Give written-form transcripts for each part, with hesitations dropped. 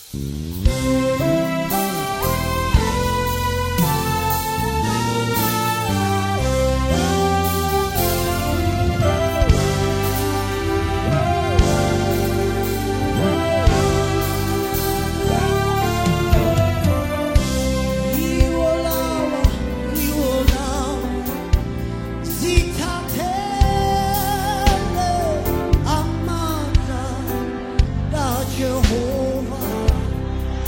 Jehovah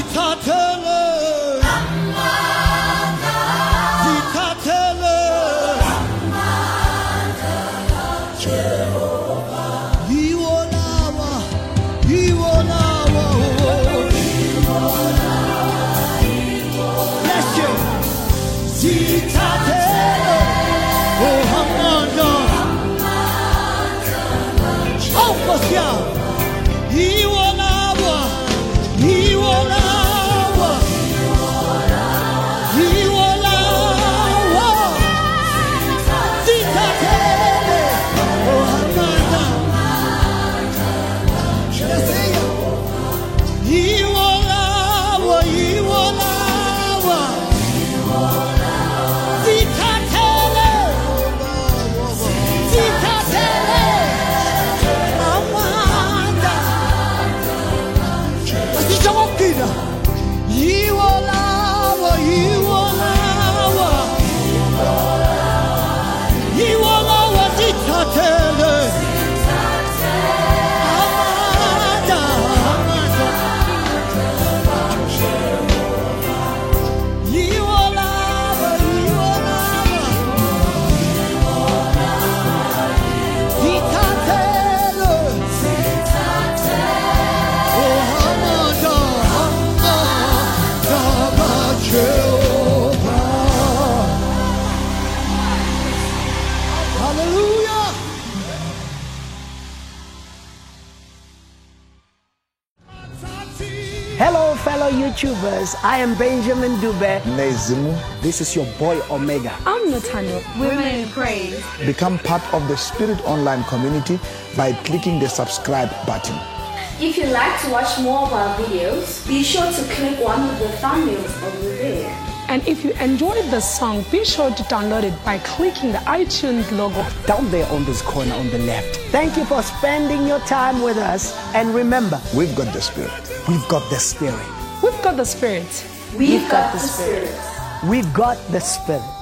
Hello, fellow YouTubers. I am Benjamin Dube. Nezimu. This is your boy Omega. I'm Nathaniel. Women in Praise. Become part of the Spirit Online community by clicking the subscribe button. If you'd like to watch more of our videos, be sure to click one of the thumbnails over there. And if you enjoyed the song, be sure to download it by clicking the iTunes logo down there on this corner on the left. Thank you for spending your time with us. And remember, we've got the Spirit. We've got the Spirit. We've got the Spirit. We've got the Spirit. We've got the Spirit.